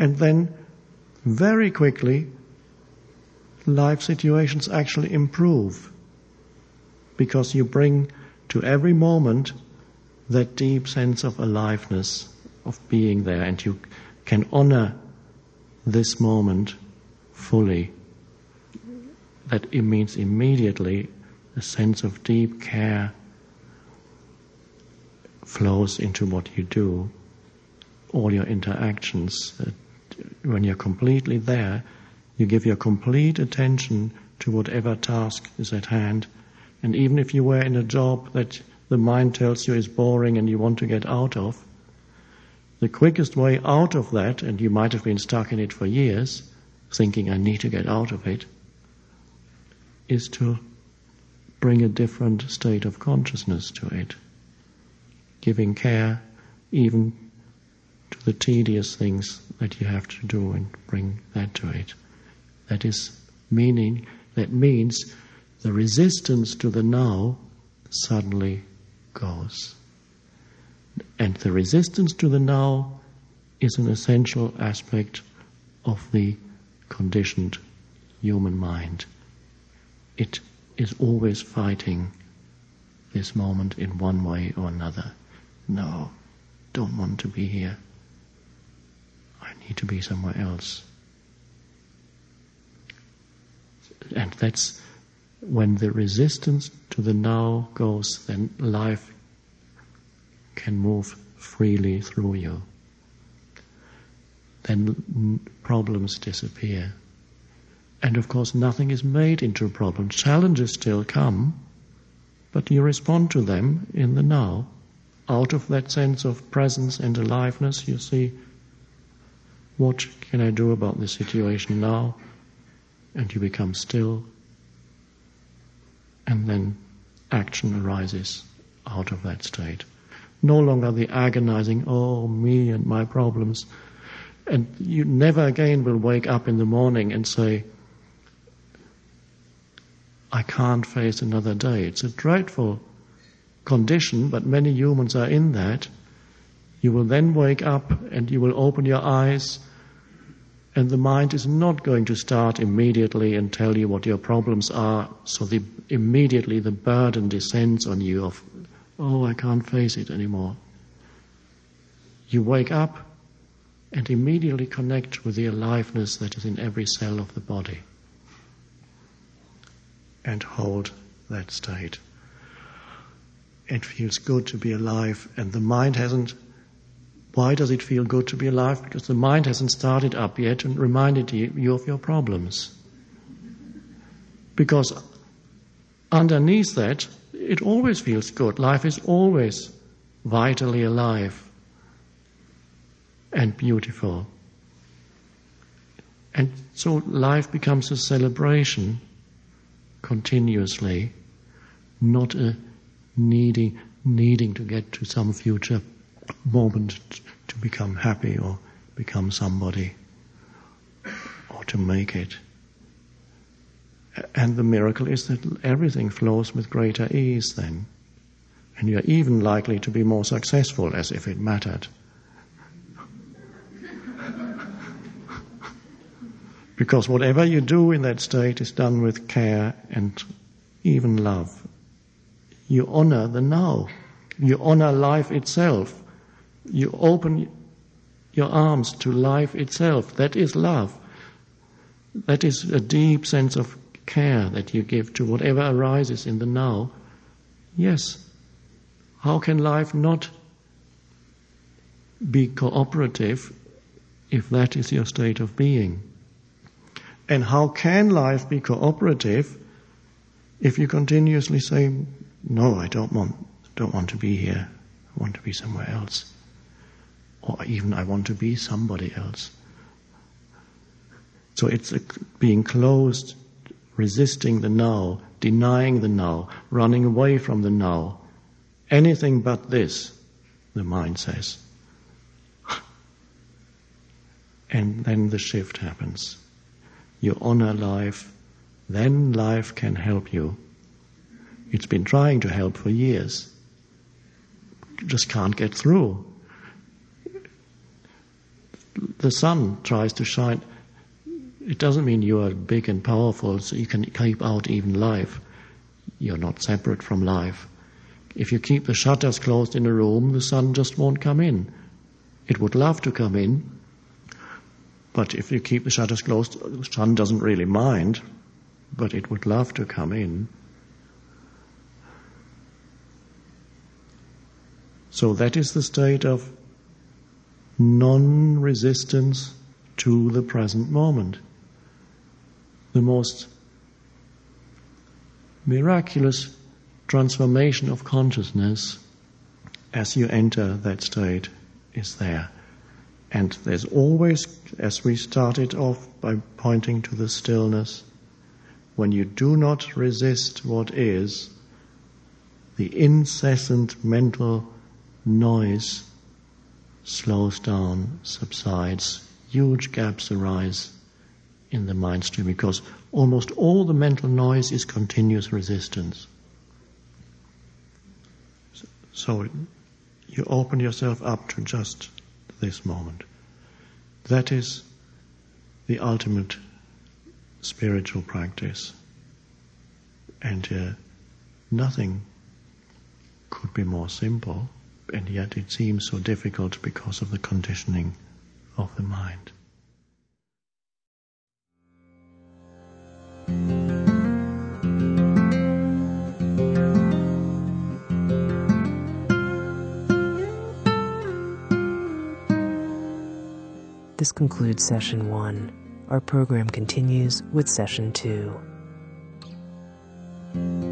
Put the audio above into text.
And then, very quickly, life situations actually improve, because you bring to every moment that deep sense of aliveness, of being there, and you can honor this moment fully. That it means immediately a sense of deep care flows into what you do, all your interactions. When you're completely there, you give your complete attention to whatever task is at hand. And even if you were in a job that the mind tells you is boring and you want to get out of, the quickest way out of that, and you might have been stuck in it for years, thinking I need to get out of it, is to bring a different state of consciousness to it, giving care even to the tedious things that you have to do, and bring that to it. That means the resistance to the now suddenly goes. And the resistance to the now is an essential aspect of the conditioned human mind. It is always fighting this moment in one way or another. No, don't want to be here. I need to be somewhere else. And that's when the resistance to the now goes, then life can move freely through you. Then problems disappear. And of course nothing is made into a problem. Challenges still come, but you respond to them in the now. Out of that sense of presence and aliveness, you see, what can I do about this situation now? And you become still. And then action arises out of that state. No longer the agonizing, oh, me and my problems. And you never again will wake up in the morning and say, I can't face another day. It's a dreadful condition, but many humans are in that. You will then wake up and you will open your eyes, and the mind is not going to start immediately and tell you what your problems are, so immediately the burden descends on you of, oh, I can't face it anymore. You wake up and immediately connect with the aliveness that is in every cell of the body, and hold that state. It feels good to be alive, and the mind hasn't. Why does it feel good to be alive? Because the mind hasn't started up yet and reminded you of your problems. Because underneath that, it always feels good. Life is always vitally alive and beautiful. And so life becomes a celebration continuously, not a needing to get to some future moment to become happy or become somebody or to make it. And the miracle is that everything flows with greater ease then. And you're even likely to be more successful, as if it mattered. Because whatever you do in that state is done with care and even love. You honor the now. You honor life itself. You open your arms to life itself. That is love. That is a deep sense of care that you give to whatever arises in the now. Yes. How can life not be cooperative if that is your state of being? And how can life be cooperative if you continuously say, no, I don't want to be here. I want to be somewhere else. Or even I want to be somebody else. So it's being closed, resisting the now, denying the now, running away from the now. Anything but this, the mind says. And then the shift happens. You honor life, then life can help you. It's been trying to help for years. You just can't get through. the sun tries to shine. It doesn't mean you are big and powerful, so you can keep out even life. You're not separate from life. If you keep the shutters closed in a room, the sun just won't come in. It would love to come in, but if you keep the shutters closed, the sun doesn't really mind, but it would love to come in. So that is the state of non-resistance to the present moment. The most miraculous transformation of consciousness as you enter that state is there. And there's always, as we started off by pointing to the stillness, when you do not resist what is, the incessant mental noise slows down, subsides, huge gaps arise in the mind stream, because almost all the mental noise is continuous resistance. So you open yourself up to just this moment. That is the ultimate spiritual practice. And nothing could be more simple, and yet it seems so difficult because of the conditioning of the mind. This concludes Session 1. Our program continues with Session 2.